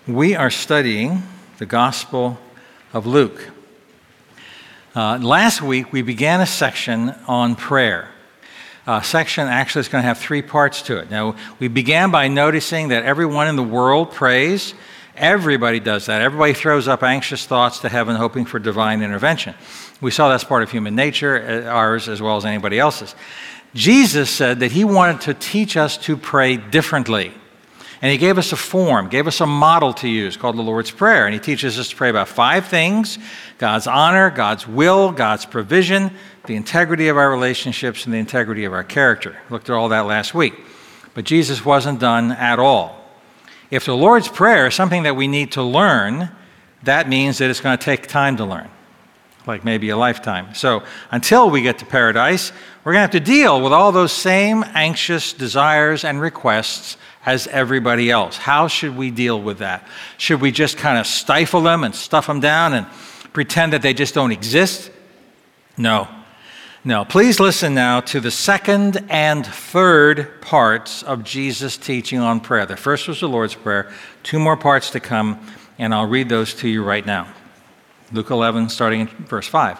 We are studying the Gospel of Luke. Last week, we began a section on prayer. Section actually is going to have three parts to it. Now, we began by noticing that everyone in the world prays. Everybody does that. Everybody throws up anxious thoughts to heaven, hoping for divine intervention. We saw that's part of human nature, ours as well as anybody else's. Jesus said that he wanted to teach us to pray differently. And he gave us a form, gave us a model to use called the Lord's Prayer. And he teaches us to pray about five things: God's honor, God's will, God's provision, the integrity of our relationships, and the integrity of our character. Looked at all that last week. But Jesus wasn't done at all. If the Lord's Prayer is something that we need to learn, that means that it's going to take time to learn, like maybe a lifetime. So until we get to paradise, we're going to have to deal with all those same anxious desires and requests as everybody else. How should we deal with that? Should we just kind of stifle them and stuff them down and pretend that they just don't exist? No. Please listen now to the second and third parts of Jesus' teaching on prayer. The first was the Lord's Prayer. Two more parts to come, and I'll read those to you right now. Luke 11, starting in verse 5.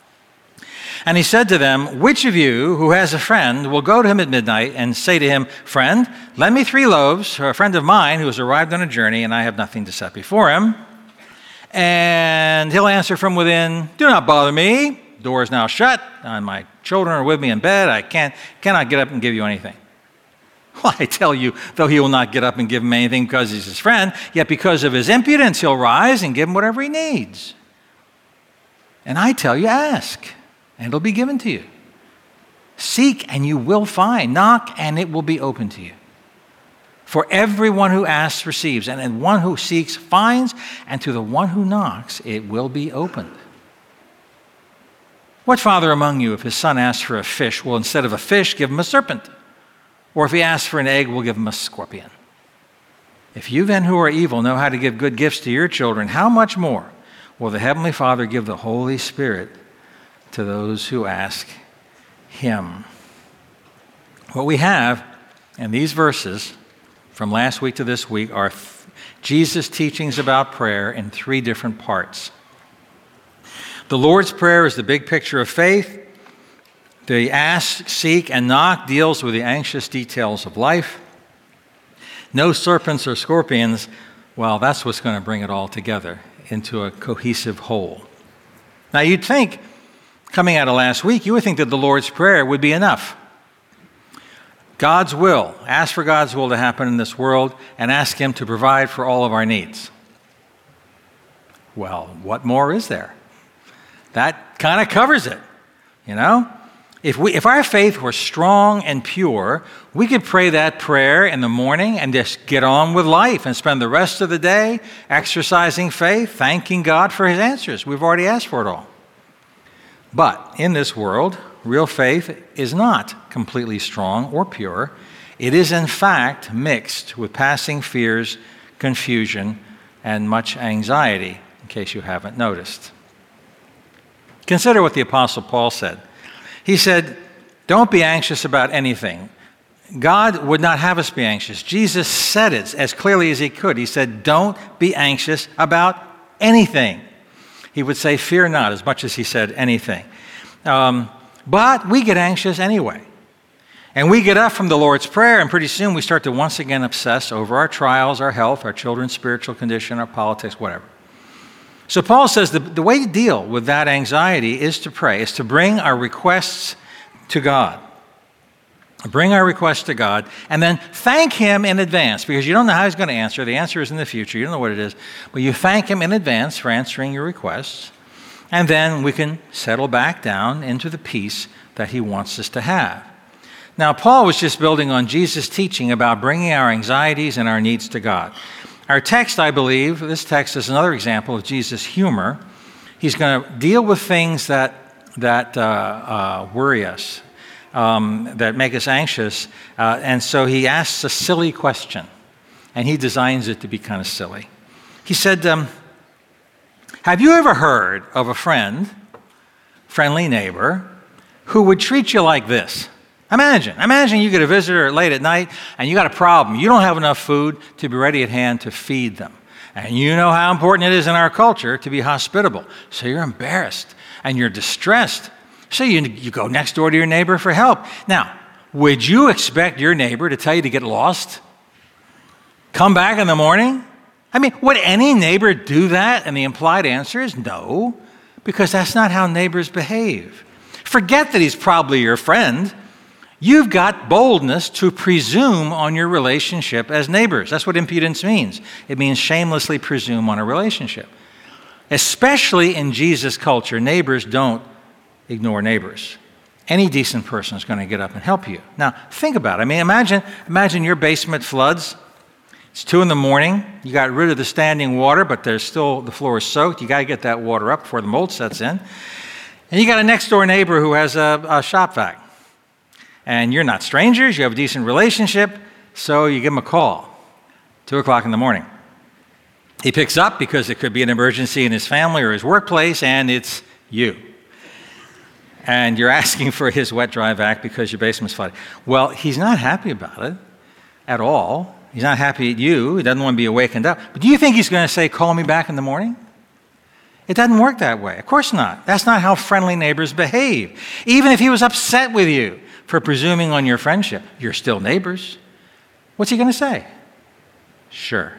And he said to them, "Which of you who has a friend will go to him at midnight and say to him, 'Friend, lend me 3 loaves, for a friend of mine who has arrived on a journey, and I have nothing to set before him?' And he'll answer from within, 'Do not bother me. The door is now shut, and my children are with me in bed. I cannot get up and give you anything.' Well, I tell you, though he will not get up and give him anything because he's his friend, yet because of his impudence he'll rise and give him whatever he needs. And I tell you, ask, and it'll be given to you. Seek, and you will find. Knock, and it will be open to you. For everyone who asks receives, and the one who seeks finds, and to the one who knocks it will be opened. What father among you, if his son asks for a fish, will instead of a fish give him a serpent? Or if he asks for an egg, will give him a scorpion? If you then who are evil know how to give good gifts to your children, how much more will the Heavenly Father give the Holy Spirit to those who ask him?" What we have in these verses from last week to this week are Jesus' teachings about prayer in 3 different parts. The Lord's Prayer is the big picture of faith. The ask, seek, and knock deals with the anxious details of life. No serpents or scorpions, well, that's what's going to bring it all together into a cohesive whole. Now, you'd think, coming out of last week, you would think that the Lord's Prayer would be enough. God's will. Ask for God's will to happen in this world and ask him to provide for all of our needs. Well, what more is there? That kind of covers it, you know? If our faith were strong and pure, we could pray that prayer in the morning and just get on with life and spend the rest of the day exercising faith, thanking God for his answers. We've already asked for it all. But in this world, real faith is not completely strong or pure. It is, in fact, mixed with passing fears, confusion, and much anxiety, in case you haven't noticed. Consider what the Apostle Paul said. He said, "Don't be anxious about anything." God would not have us be anxious. Jesus said it as clearly as he could. He said, "Don't be anxious about anything." He would say, "Fear not," as much as he said anything. But we get anxious anyway. And we get up from the Lord's Prayer, and pretty soon we start to once again obsess over our trials, our health, our children's spiritual condition, our politics, whatever. So Paul says the way to deal with that anxiety is to pray, is to bring our requests to God. Bring our requests to God, and then thank him in advance, because you don't know how he's going to answer. The answer is in the future. You don't know what it is. But you thank him in advance for answering your requests, and then we can settle back down into the peace that he wants us to have. Now, Paul was just building on Jesus' teaching about bringing our anxieties and our needs to God. Our text, I believe, this text is another example of Jesus' humor. He's going to deal with things that worry us, that make us anxious. And so he asks a silly question, and he designs it to be kind of silly. He said, have you ever heard of a friendly neighbor, who would treat you like this? Imagine you get a visitor late at night and you got a problem. You don't have enough food to be ready at hand to feed them. And you know how important it is in our culture to be hospitable. So you're embarrassed and you're distressed. So you go next door to your neighbor for help. Now, would you expect your neighbor to tell you to get lost? Come back in the morning? I mean, would any neighbor do that? And the implied answer is no, because that's not how neighbors behave. Forget that he's probably your friend. You've got boldness to presume on your relationship as neighbors. That's what impudence means. It means shamelessly presume on a relationship. Especially in Jesus' culture, neighbors don't ignore neighbors. Any decent person is going to get up and help you. Now, think about it. I mean, imagine your basement floods. It's 2 a.m. You got rid of the standing water, but the floor is soaked. You got to get that water up before the mold sets in. And you got a next door neighbor who has a shop vac. And you're not strangers. You have a decent relationship. So you give him a call, 2 o'clock in the morning. He picks up because it could be an emergency in his family or his workplace, and it's you. And you're asking for his wet, dry vac because your basement's flooded. Well, he's not happy about it at all. He's not happy at you. He doesn't want to be awakened up. But do you think he's going to say, call me back in the morning? It doesn't work that way. Of course not. That's not how friendly neighbors behave. Even if he was upset with you for presuming on your friendship, you're still neighbors. What's he going to say? Sure.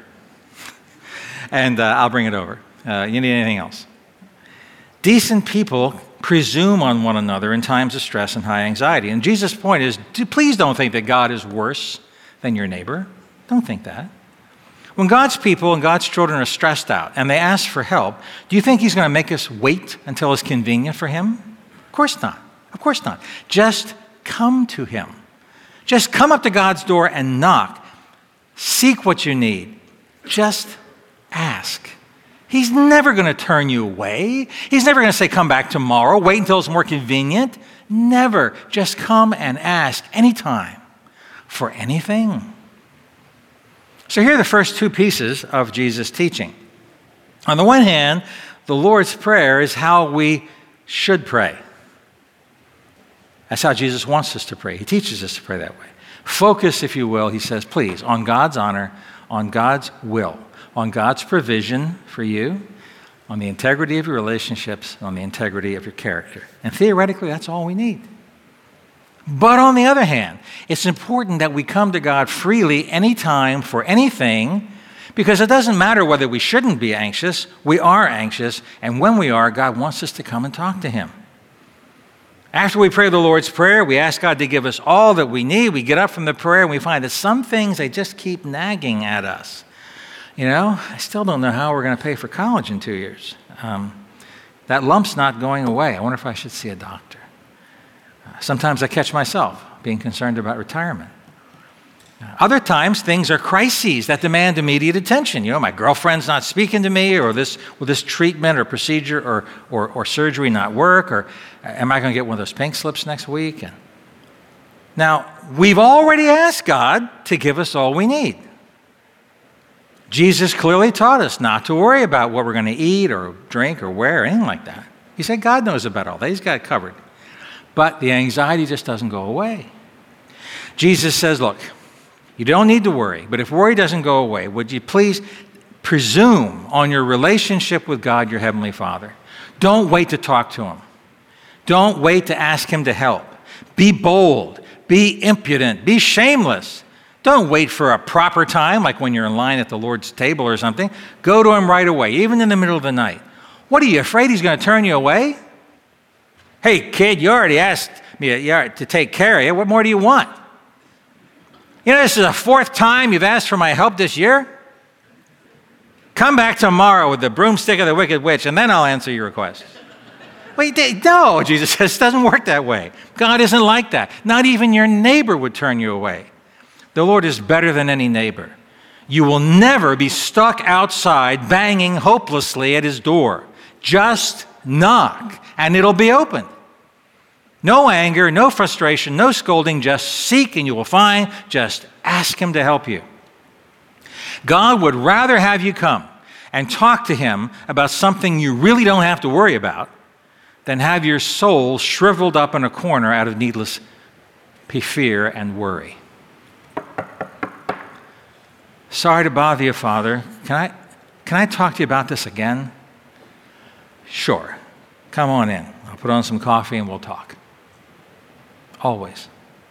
And I'll bring it over. You need anything else? Decent people presume on one another in times of stress and high anxiety. And Jesus' point is, please don't think that God is worse than your neighbor. Don't think that. When God's people and God's children are stressed out and they ask for help, do you think he's going to make us wait until it's convenient for him? Of course not. Of course not. Just come to him. Just come up to God's door and knock. Seek what you need. Just ask. He's never going to turn you away. He's never going to say, come back tomorrow. Wait until it's more convenient. Never. Just come and ask anytime for anything. So here are the first 2 pieces of Jesus' teaching. On the one hand, the Lord's Prayer is how we should pray. That's how Jesus wants us to pray. He teaches us to pray that way. Focus, if you will, he says, please, on God's honor, on God's will, on God's provision for you, on the integrity of your relationships, on the integrity of your character. And theoretically, that's all we need. But on the other hand, it's important that we come to God freely anytime for anything, because it doesn't matter whether we shouldn't be anxious. We are anxious, and when we are, God wants us to come and talk to him. After we pray the Lord's Prayer, we ask God to give us all that we need. We get up from the prayer, and we find that some things, they just keep nagging at us. You know, I still don't know how we're going to pay for college in 2 years. That lump's not going away. I wonder if I should see a doctor. Sometimes I catch myself being concerned about retirement. Other times, things are crises that demand immediate attention. You know, my girlfriend's not speaking to me, or will this treatment or procedure or surgery not work, or am I going to get one of those pink slips next week? And now, we've already asked God to give us all we need. Jesus clearly taught us not to worry about what we're going to eat or drink or wear or anything like that. He said God knows about all that. He's got it covered. But the anxiety just doesn't go away. Jesus says, look, you don't need to worry, but if worry doesn't go away, would you please presume on your relationship with God, your Heavenly Father. Don't wait to talk to him. Don't wait to ask him to help. Be bold. Be impudent. Be shameless. Don't wait for a proper time, like when you're in line at the Lord's table or something. Go to him right away, even in the middle of the night. What, are you afraid he's going to turn you away? Hey, kid, you already asked me to take care of you. What more do you want? You know, this is the 4th time you've asked for my help this year. Come back tomorrow with the broomstick of the wicked witch, and then I'll answer your request. Wait, no, Jesus says, it doesn't work that way. God isn't like that. Not even your neighbor would turn you away. The Lord is better than any neighbor. You will never be stuck outside banging hopelessly at his door. Just knock, and it'll be opened. No anger, no frustration, no scolding. Just seek and you will find. Just ask him to help you. God would rather have you come and talk to him about something you really don't have to worry about than have your soul shriveled up in a corner out of needless fear and worry. Sorry to bother you, Father. Can can I talk to you about this again? Sure. Come on in. I'll put on some coffee and we'll talk. Always.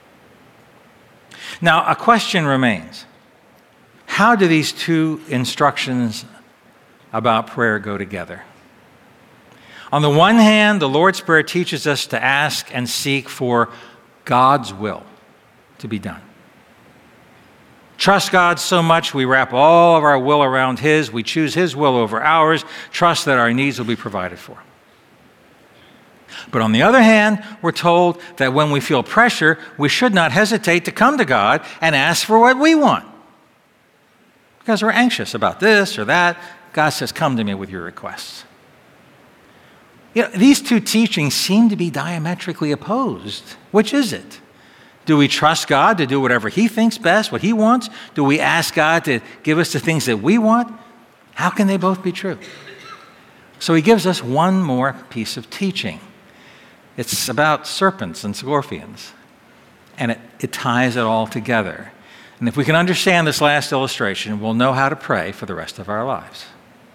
Now, a question remains. How do these two instructions about prayer go together? On the one hand, the Lord's Prayer teaches us to ask and seek for God's will to be done. Trust God so much we wrap all of our will around His. We choose His will over ours. Trust that our needs will be provided for. But on the other hand, we're told that when we feel pressure, we should not hesitate to come to God and ask for what we want. Because we're anxious about this or that. God says, come to me with your requests. You know, these two teachings seem to be diametrically opposed. Which is it? Do we trust God to do whatever He thinks best, what He wants? Do we ask God to give us the things that we want? How can they both be true? So He gives us one more piece of teaching. It's about serpents and scorpions. And it ties it all together. And if we can understand this last illustration, we'll know how to pray for the rest of our lives.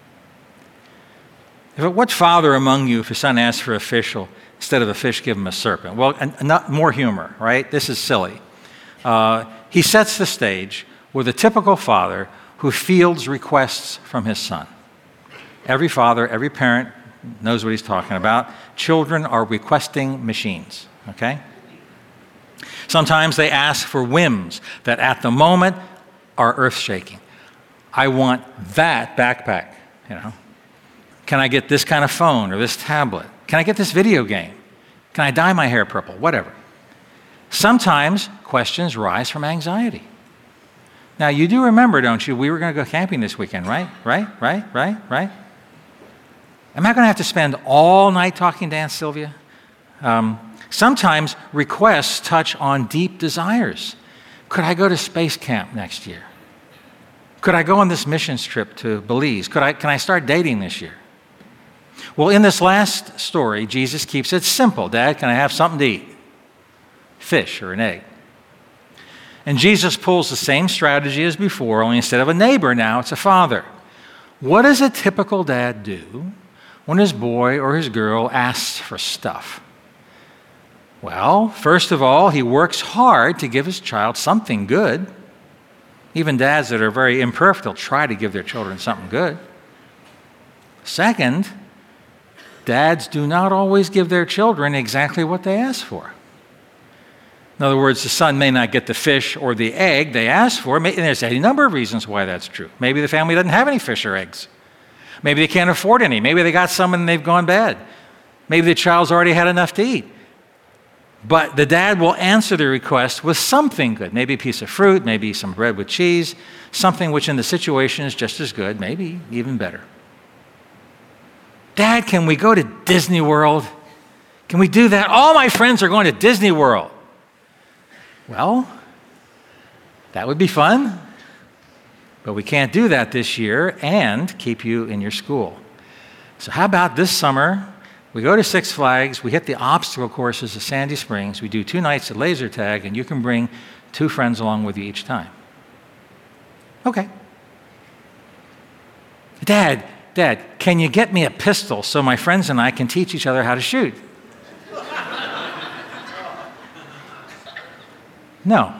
What father among you, if his son asks for a fish, will instead of a fish give him a serpent? Well, not more humor, right? This is silly. He sets the stage with a typical father who fields requests from his son. Every father, every parent knows what he's talking about. Children are requesting machines, okay? Sometimes they ask for whims that at the moment are earth-shaking. I want that backpack, you know. Can I get this kind of phone or this tablet? Can I get this video game? Can I dye my hair purple? Whatever. Sometimes questions rise from anxiety. Now, you do remember, don't you, we were going to go camping this weekend, right? Right? Am I going to have to spend all night talking to Aunt Sylvia? Sometimes requests touch on deep desires. Could I go to space camp next year? Could I go on this missions trip to Belize? Can I start dating this year? Well, in this last story, Jesus keeps it simple. Dad, can I have something to eat? Fish or an egg. And Jesus pulls the same strategy as before, only instead of a neighbor now, it's a father. What does a typical dad do when his boy or his girl asks for stuff? Well, first of all, he works hard to give his child something good. Even dads that are very imperfect will try to give their children something good. Second, dads do not always give their children exactly what they ask for. In other words, the son may not get the fish or the egg they asked for, and there's a number of reasons why that's true. Maybe the family doesn't have any fish or eggs. Maybe they can't afford any. Maybe they got some and they've gone bad. Maybe the child's already had enough to eat. But the dad will answer the request with something good. Maybe a piece of fruit, maybe some bread with cheese, something which in the situation is just as good, maybe even better. Dad, can we go to Disney World? Can we do that? All my friends are going to Disney World. Well, that would be fun, but we can't do that this year and keep you in your school. So how about this summer, we go to Six Flags, we hit the obstacle courses of Sandy Springs, we do 2 nights of laser tag, and you can bring 2 friends along with you each time. Okay. Dad, can you get me a pistol so my friends and I can teach each other how to shoot? No.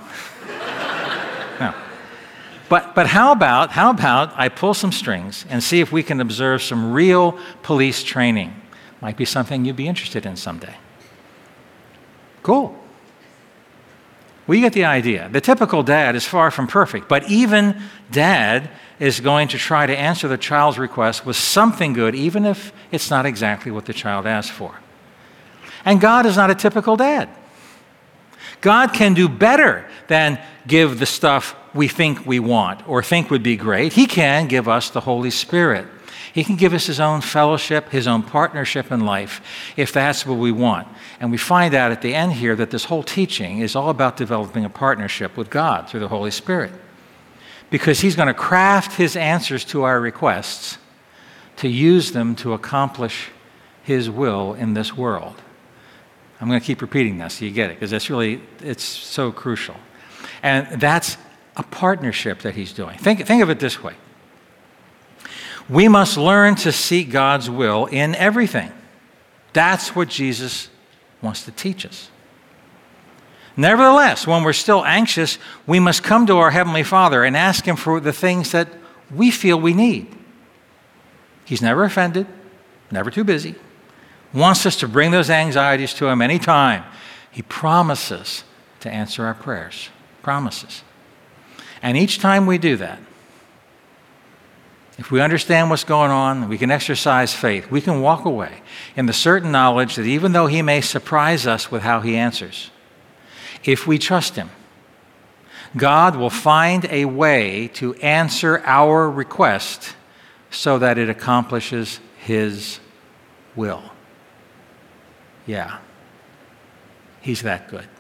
But how about I pull some strings and see if we can observe some real police training? Might be something you'd be interested in someday. Cool. Well, you get the idea. The typical dad is far from perfect, but even dad is going to try to answer the child's request with something good, even if it's not exactly what the child asked for. And God is not a typical dad. God can do better than give the stuff we think we want or think would be great. He can give us the Holy Spirit. He can give us His own fellowship, His own partnership in life, if that's what we want. And we find out at the end here that this whole teaching is all about developing a partnership with God through the Holy Spirit. Because He's going to craft His answers to our requests to use them to accomplish His will in this world. I'm going to keep repeating this so you get it, because it's so crucial. And that's a partnership that He's doing. Think of it this way. We must learn to seek God's will in everything. That's what Jesus wants to teach us. Nevertheless, when we're still anxious, we must come to our Heavenly Father and ask Him for the things that we feel we need. He's never offended, never too busy. Wants us to bring those anxieties to Him anytime. He promises to answer our prayers. Promises. And each time we do that, if we understand what's going on, we can exercise faith. We can walk away in the certain knowledge that even though He may surprise us with how He answers, if we trust Him, God will find a way to answer our request so that it accomplishes His will. Yeah, He's that good.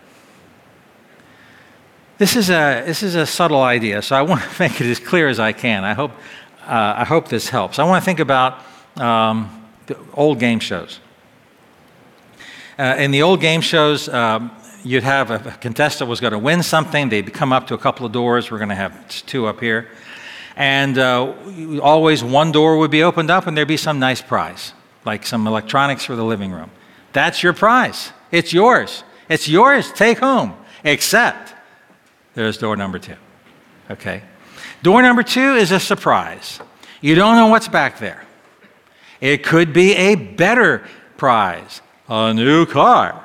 This is a subtle idea, so I want to make it as clear as I can. I hope this helps. I want to think about the old game shows. In the old game shows, you'd have a contestant was going to win something. They'd come up to a couple of doors. We're going to have 2 up here. And always one door would be opened up and there'd be some nice prize, like some electronics for the living room. That's your prize. It's yours. It's yours. Take home. Except there's door number 2. Okay? Door number 2 is a surprise. You don't know what's back there. It could be a better prize, a new car.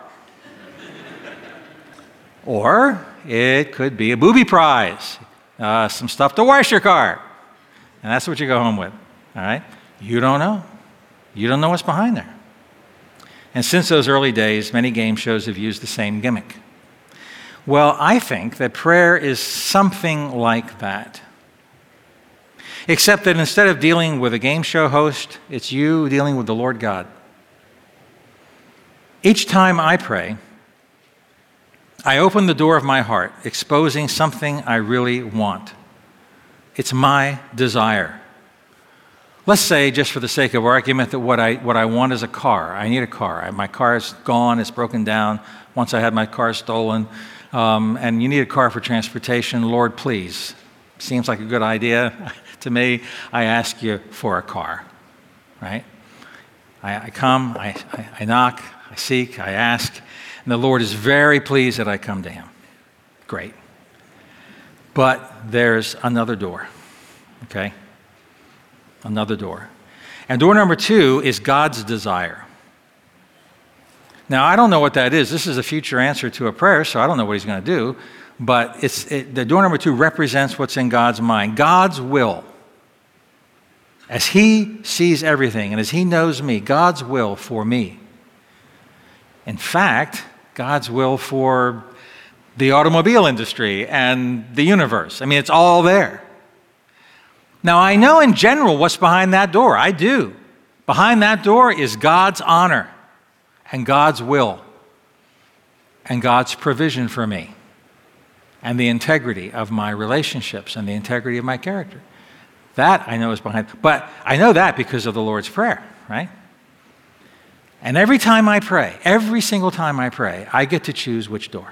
Or it could be a booby prize, some stuff to wash your car. And that's what you go home with, all right? You don't know. You don't know what's behind there. And since those early days, many game shows have used the same gimmick. Well, I think that prayer is something like that. Except that instead of dealing with a game show host, it's you dealing with the Lord God. Each time I pray, I open the door of my heart, exposing something I really want. It's my desire. Let's say, just for the sake of argument, that what I want is a car. I need a car. My car is gone. It's broken down. Once I had my car stolen. And you need a car for transportation. Lord, please. Seems like a good idea to me. I ask you for a car, right? I come, I knock, I seek, I ask. And the Lord is very pleased that I come to Him. Great. But there's another door, okay? Another door. And door number 2 is God's desire. Now, I don't know what that is. This is a future answer to a prayer, so I don't know what He's going to do. But the door number 2 represents what's in God's mind. God's will. As He sees everything and as He knows me, God's will for me. In fact, God's will for the automobile industry and the universe. I mean, it's all there. Now, I know in general what's behind that door. I do. Behind that door is God's honor and God's will and God's provision for me and the integrity of my relationships and the integrity of my character. That I know is behind. But I know that because of the Lord's Prayer, right? And every time I pray, every single time I pray, I get to choose which door.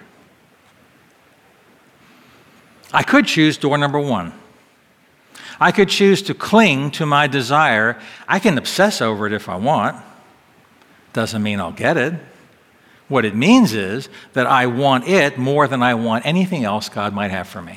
I could choose door number 1. I could choose to cling to my desire. I can obsess over it if I want. Doesn't mean I'll get it. What it means is that I want it more than I want anything else God might have for me.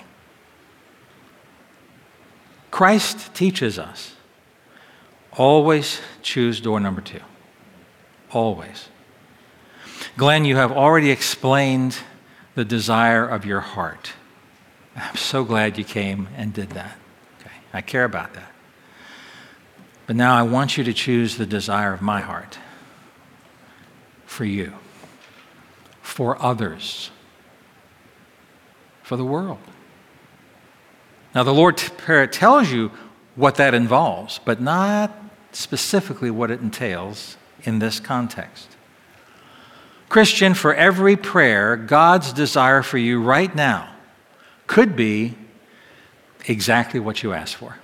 Christ teaches us, always choose door number 2. Always. Glenn, you have already explained the desire of your heart. I'm so glad you came and did that. Okay, I care about that. But now I want you to choose the desire of my heart for you, for others, for the world. Now, the Lord's Prayer tells you what that involves, but not specifically what it entails in this context. Christian, for every prayer, God's desire for you right now could be exactly what you asked for.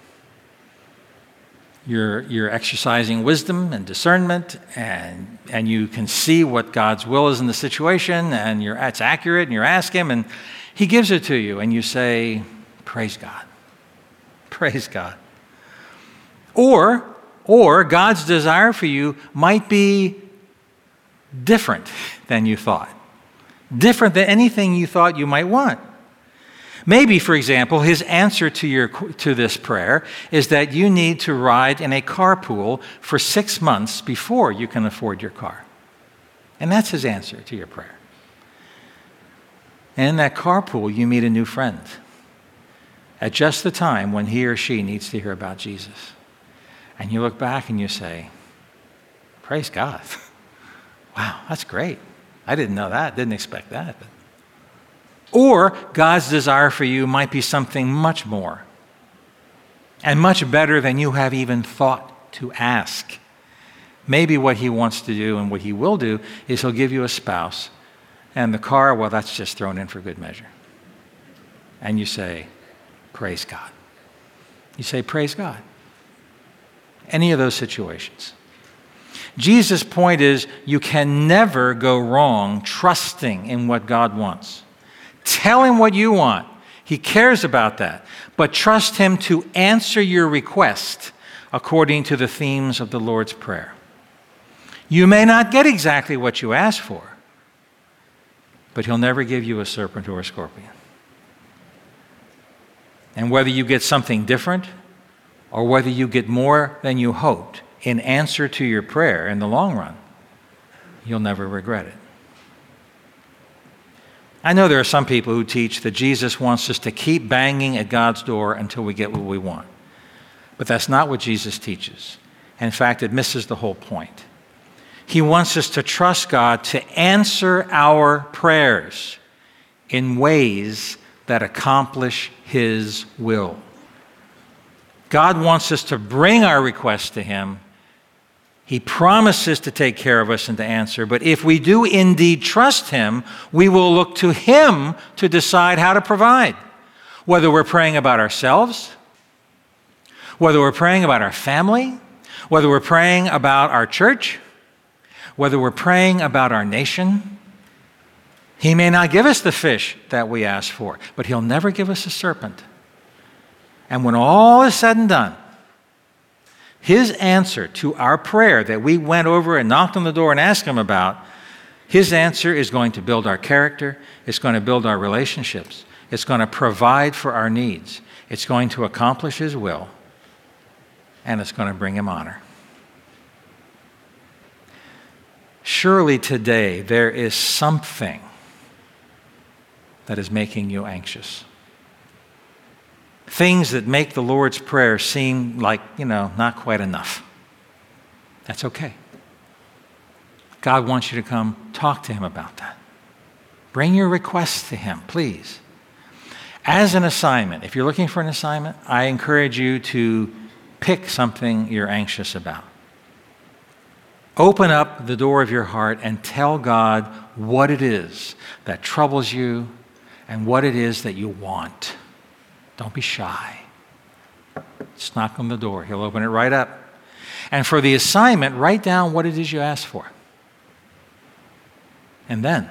You're exercising wisdom and discernment, and you can see what God's will is in the situation, and it's accurate, and you ask Him, and He gives it to you, and you say, praise God. Praise God. Or God's desire for you might be different than you thought. Different than anything you thought you might want. Maybe, for example, his answer to this prayer is that you need to ride in a carpool for 6 months before you can afford your car. And that's his answer to your prayer. And in that carpool, you meet a new friend at just the time when he or she needs to hear about Jesus. And you look back and you say, praise God. Wow, that's great. I didn't know that, didn't expect that. Or God's desire for you might be something much more and much better than you have even thought to ask. Maybe what he wants to do and what he will do is he'll give you a spouse, and the car, well, that's just thrown in for good measure. And you say, praise God. You say, praise God. Any of those situations. Jesus' point is you can never go wrong trusting in what God wants. Tell him what you want. He cares about that. But trust him to answer your request according to the themes of the Lord's Prayer. You may not get exactly what you ask for, but he'll never give you a serpent or a scorpion. And whether you get something different or whether you get more than you hoped in answer to your prayer in the long run, you'll never regret it. I know there are some people who teach that Jesus wants us to keep banging at God's door until we get what we want. But that's not what Jesus teaches. In fact, it misses the whole point. He wants us to trust God to answer our prayers in ways that accomplish his will. God wants us to bring our requests to him. He promises to take care of us and to answer. But if we do indeed trust him, we will look to him to decide how to provide. Whether we're praying about ourselves, whether we're praying about our family, whether we're praying about our church, whether we're praying about our nation. He may not give us the fish that we ask for, but he'll never give us a serpent. And when all is said and done, his answer to our prayer that we went over and knocked on the door and asked him about, his answer is going to build our character, it's going to build our relationships, it's going to provide for our needs, it's going to accomplish his will, and it's going to bring him honor. Surely today there is something that is making you anxious. Things that make the Lord's Prayer seem like, not quite enough. That's okay. God wants you to come talk to him about that. Bring your requests to him, please. As an assignment, if you're looking for an assignment, I encourage you to pick something you're anxious about. Open up the door of your heart and tell God what it is that troubles you and what it is that you want. Don't be shy. Just knock on the door. He'll open it right up. And for the assignment, write down what it is you asked for. And then,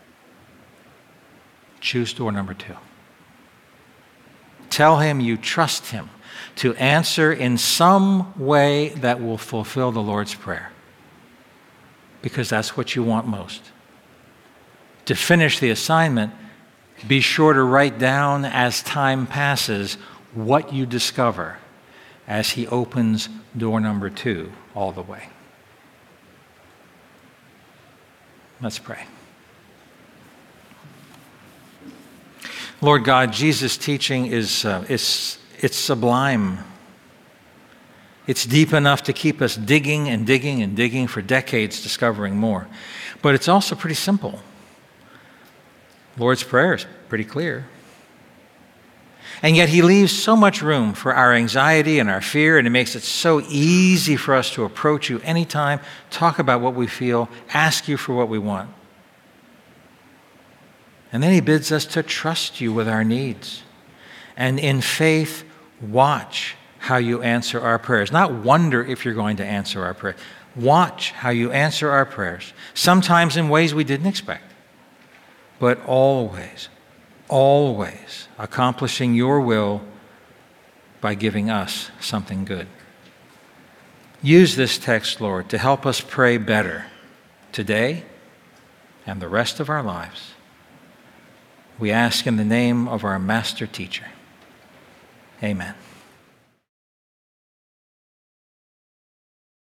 choose door number 2. Tell him you trust him to answer in some way that will fulfill the Lord's Prayer. Because that's what you want most. To finish the assignment, be sure to write down as time passes what you discover as he opens door number 2 all the way. Let's pray. Lord God, Jesus' teaching is sublime. It's deep enough to keep us digging and digging and digging for decades, discovering more. But it's also pretty simple. Lord's Prayer is pretty clear. And yet he leaves so much room for our anxiety and our fear, and it makes it so easy for us to approach you anytime, talk about what we feel, ask you for what we want. And then he bids us to trust you with our needs. And in faith, watch how you answer our prayers. Not wonder if you're going to answer our prayers. Watch how you answer our prayers. Sometimes in ways we didn't expect. But always accomplishing your will by giving us something good. Use this text, Lord, to help us pray better today and the rest of our lives. We ask in the name of our Master Teacher. Amen.